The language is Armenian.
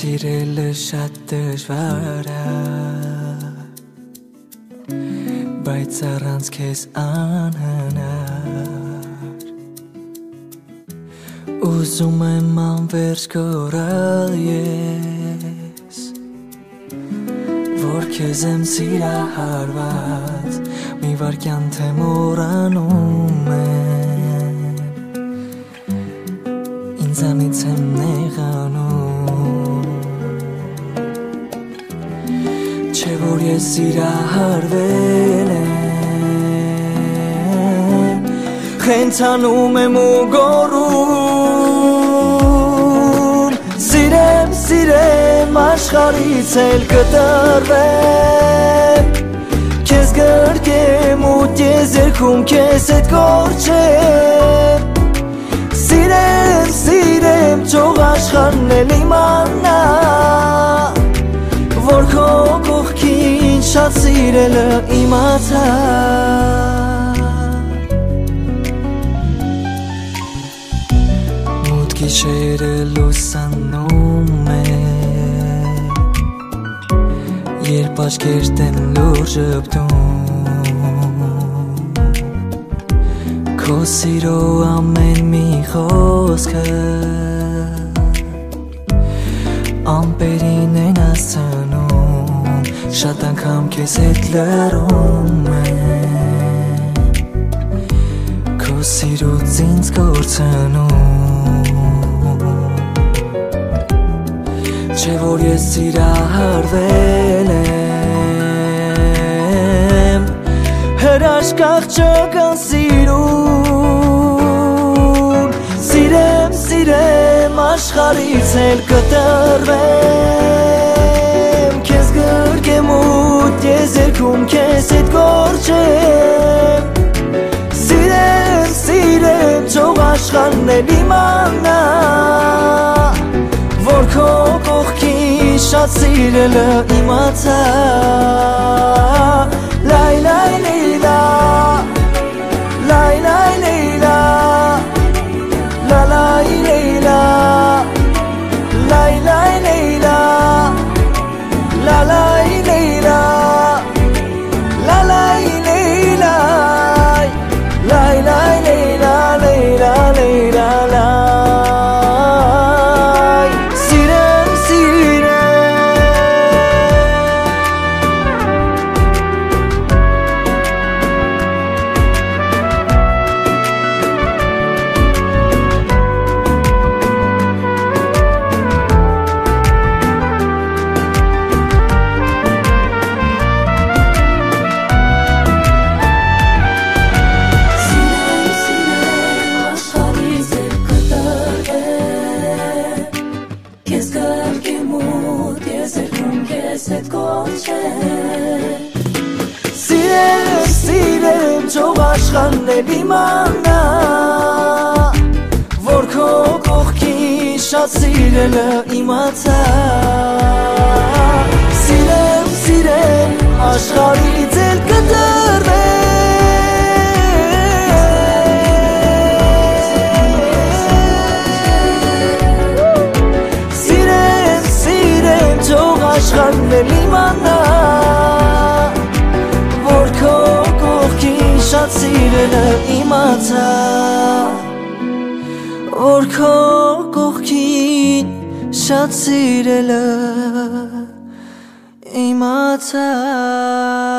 Սիրելը շատ դժվար է, բայց առանց քեզ անհնար Ուզում եմ անվերջ կորալ ես Որ քեզ եմ սիրահարված Մի վարկյան թե մոռանում եմ Ինձանից եմ նեղանում Չէ որ ես սիրահարվել եմ Խենթանում եմ ու գոռում Սիրեմ, սիրեմ, աշխարհից էլ կտրվեմ Քեզ գրկեմ ու տիեզերքում քեզ հետ կորչեմ Սիրեմ, սիրեմ, թող աշխարհն էլ իմանա Որ քո կողքին շատ սիրելը իմացա Մութ գիշերը լուսանում է Երբ աչքերդ են լուր ժպտում Քո սիրո ամեն մի խոսքը Ամպերին են ասցնում Շատ անգամ քեզ հետ լռում եմ Քո սիրուց ինձ կորցնում Չէ որ ես սիրահարվել եմ Հրաշքախ չկան սիրում Սիրեմ, սիրեմ, աշխարհից էլ կտրվեմ Քեզ գրկեմ ու տիեզերքում քեզ հետ կորչեմ Սիրեմ, սիրեմ, թող աշխարհն էլ իմանա Որ քո կողքին շատ սիրելը իմացա Լայ, լայ, լիլա Լայ, լայ, լիլա La la leila La la leila La la leila La la leila La la leila leila leila la Sirem Սիրեմ, սիրեմ, թող աշխարհն էլ իմանա Որ քո կողքին շատ սիրելը իմացա Սիրեմ, սիրեմ, աշխարհից էլ կտրվեմ Սիրեմ, սիրեմ, թող աշխարհն էլ իմանա Որ քո կողքին շատ սիրելը իմացա Որ քո կողքին շատ սիրելը իմացա